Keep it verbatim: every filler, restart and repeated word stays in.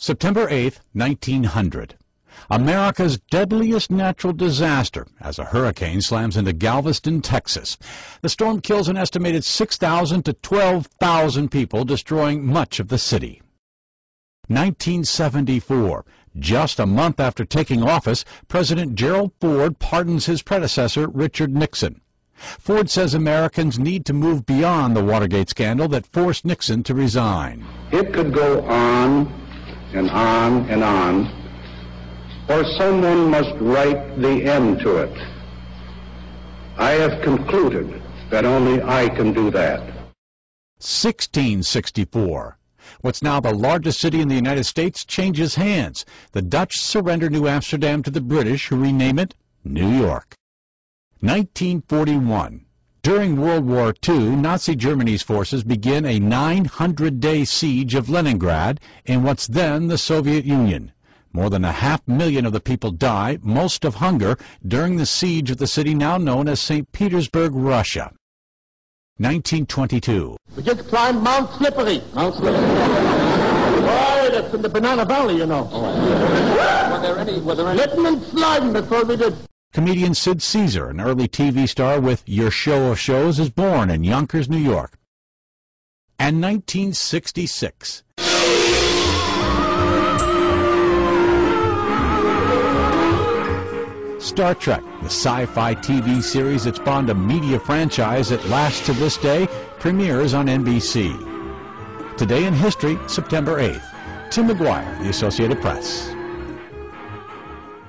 September eighth, nineteen hundred. America's deadliest natural disaster as a hurricane slams into Galveston, Texas. The storm kills an estimated six thousand to twelve thousand people, destroying much of the city. nineteen seventy-four. Just a month after taking office, President Gerald Ford pardons his predecessor, Richard Nixon. Ford says Americans need to move beyond the Watergate scandal that forced Nixon to resign. It could go on and on and on, or someone must write the end to it. I have concluded that only I can do that. sixteen sixty-four. What's now the largest city in the United States changes hands. The Dutch surrender New Amsterdam to the British, who rename it New York. nineteen forty-one. During World War Two, Nazi Germany's forces begin a nine hundred day siege of Leningrad in what's then the Soviet Union. More than a half million of the people die, most of hunger, during the siege of the city now known as Saint Petersburg, Russia. nineteen twenty-two. We just climbed Mount Slippery. Mount Slippery. Boy, that's in the Banana Valley, you know. Oh, were there any, were there any... Slipping and sliding, that's all we did. Comedian Sid Caesar, an early T V star with Your Show of Shows, is born in Yonkers, New York. And nineteen sixty-six. Star Trek, the sci-fi T V series that spawned a media franchise that lasts to this day, premieres on N B C. Today in History, September eighth. Tim McGuire, The Associated Press.